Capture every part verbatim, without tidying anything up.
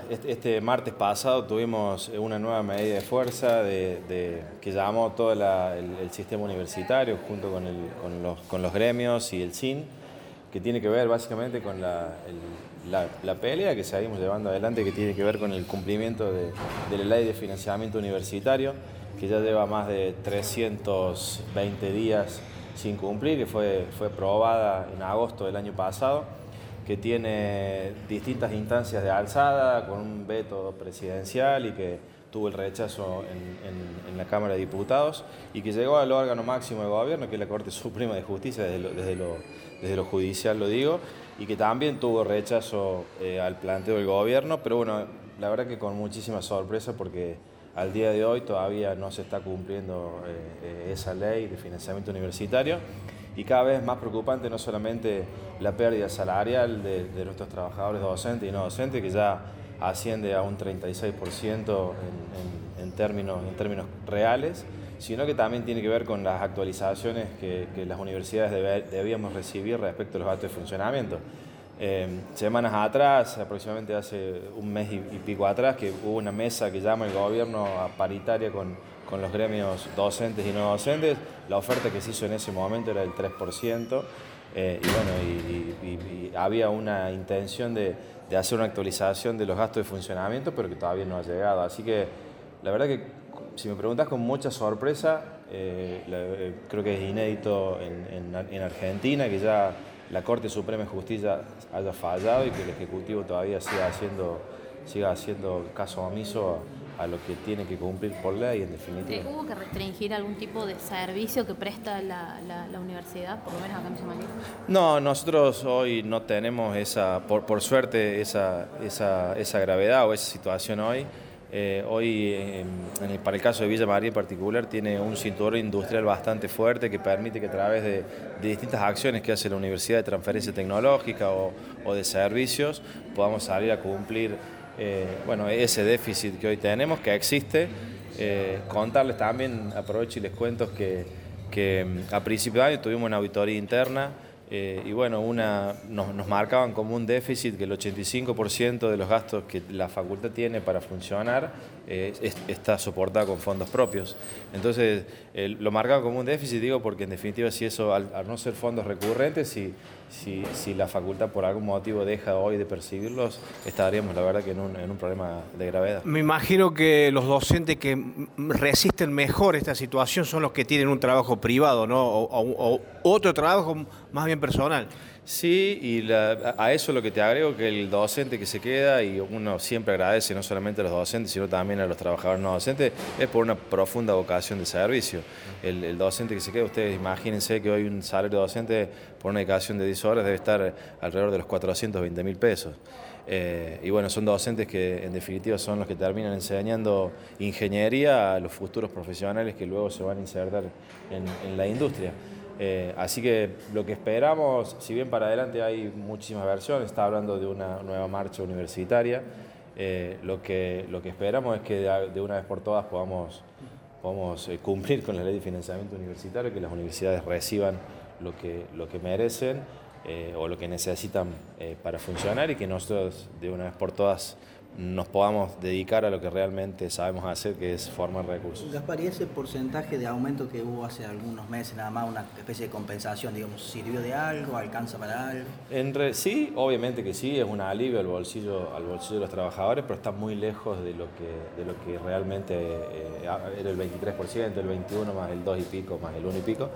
este, este martes pasado tuvimos una nueva medida de fuerza de, de, que llamó todo la, el, el sistema universitario junto con, el, con, los, con los gremios y el S I N, que tiene que ver básicamente con la, el, la, la pelea que seguimos llevando adelante, que tiene que ver con el cumplimiento de, de la ley de financiamiento universitario, que ya lleva más de trescientos veinte días sin cumplir, que fue, fue aprobada en agosto del año pasado, que tiene distintas instancias de alzada, con un veto presidencial y que tuvo el rechazo en, en, en la Cámara de Diputados y que llegó al órgano máximo de gobierno, que es la Corte Suprema de Justicia, desde lo, desde lo, desde lo judicial lo digo, y que también tuvo rechazo eh, al planteo del gobierno, pero bueno, la verdad que con muchísima sorpresa porque al día de hoy todavía no se está cumpliendo eh, esa ley de financiamiento universitario y cada vez más preocupante no solamente la pérdida salarial de, de nuestros trabajadores docentes y no docentes, que ya asciende a un treinta y seis por ciento en, en, en, términos, en términos reales, sino que también tiene que ver con las actualizaciones que, que las universidades debe, debíamos recibir respecto a los gastos de funcionamiento. Eh, semanas atrás, aproximadamente hace un mes y, y pico atrás, que hubo una mesa que llama el gobierno a paritaria con, con los gremios docentes y no docentes. La oferta que se hizo en ese momento era del tres por ciento eh, y bueno, y, y, y había una intención de, de hacer una actualización de los gastos de funcionamiento, pero que todavía no ha llegado. Así que la verdad que si me preguntas con mucha sorpresa, eh, la, eh, creo que es inédito en, en, en Argentina que ya la Corte Suprema de Justicia haya fallado y que el Ejecutivo todavía siga haciendo, siga haciendo caso omiso a, a lo que tiene que cumplir por ley, en definitiva. ¿Hubo que restringir algún tipo de servicio que presta la, la, la universidad, por lo menos acá en Somalia? No, nosotros hoy no tenemos esa, por, por suerte, esa, esa, esa gravedad o esa situación hoy. Eh, hoy, eh, en el, para el caso de Villa María en particular, tiene un cinturón industrial bastante fuerte que permite que a través de, de distintas acciones que hace la Universidad de Transferencia Tecnológica o, o de servicios, podamos salir a cumplir eh, bueno, ese déficit que hoy tenemos, que existe. Eh, contarles también, aprovecho y les cuento que, que a principio de año tuvimos una auditoría interna. Eh, y bueno, una, nos, nos marcaban como un déficit que el ochenta y cinco por ciento de los gastos que la facultad tiene para funcionar eh, es, está soportado con fondos propios. Entonces, eh, lo marcaban como un déficit, digo, porque en definitiva, si eso, al, al no ser fondos recurrentes, si, si, si la facultad por algún motivo deja hoy de percibirlos, estaríamos, la verdad, que en un, en un problema de gravedad. Me imagino que los docentes que resisten mejor esta situación son los que tienen un trabajo privado, ¿no? O, o, o otro trabajo más bien personal. Sí, y la, a eso lo que te agrego, que el docente que se queda, y uno siempre agradece no solamente a los docentes, sino también a los trabajadores no docentes, es por una profunda vocación de servicio. El, el docente que se queda, ustedes imagínense que hoy un salario docente por una dedicación de diez horas debe estar alrededor de los cuatrocientos veinte mil pesos. Eh, y bueno, son docentes que en definitiva son los que terminan enseñando ingeniería a los futuros profesionales que luego se van a insertar en, en la industria. Eh, así que lo que esperamos, si bien para adelante hay muchísimas versiones, está hablando de una nueva marcha universitaria, eh, lo, que, lo que esperamos es que de, de una vez por todas podamos, podamos eh, cumplir con la ley de financiamiento universitario, que las universidades reciban lo que, lo que merecen eh, o lo que necesitan eh, para funcionar y que nosotros de una vez por todas nos podamos dedicar a lo que realmente sabemos hacer, que es formar recursos. Gaspar, ¿y ese porcentaje de aumento que hubo hace algunos meses, nada más una especie de compensación, digamos, sirvió de algo, alcanza para algo? En re, sí, obviamente que sí, es un alivio al bolsillo, al bolsillo de los trabajadores, pero está muy lejos de lo que, de lo que realmente eh, era el veintitrés por ciento, el veintiuno por ciento más el dos y pico, más el uno y pico.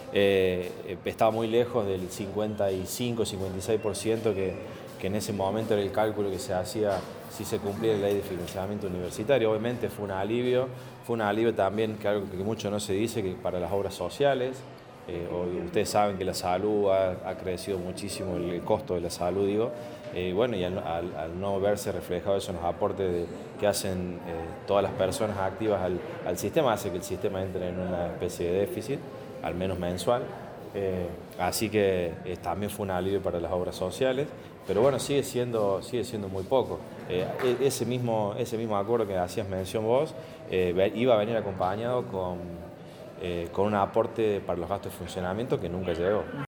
Eh, estaba muy lejos del cincuenta y cinco, cincuenta y seis por ciento que, que en ese momento era el cálculo que se hacía si se cumplía la ley de financiamiento universitario. Obviamente fue un alivio, fue un alivio también, que algo que mucho no se dice, que para las obras sociales, eh, ustedes saben que la salud ha, ha crecido muchísimo, el, el costo de la salud, digo, eh, bueno, y al, al, al no verse reflejado eso en los aportes de, que hacen eh, todas las personas activas al, al sistema, hace que el sistema entre en una especie de déficit, al menos mensual. Eh, así que eh, también fue un alivio para las obras sociales, pero bueno, sigue siendo, sigue siendo muy poco. Eh, ese, mismo, ese mismo acuerdo que hacías mención vos eh, iba a venir acompañado con, eh, con un aporte para los gastos de funcionamiento que nunca llegó.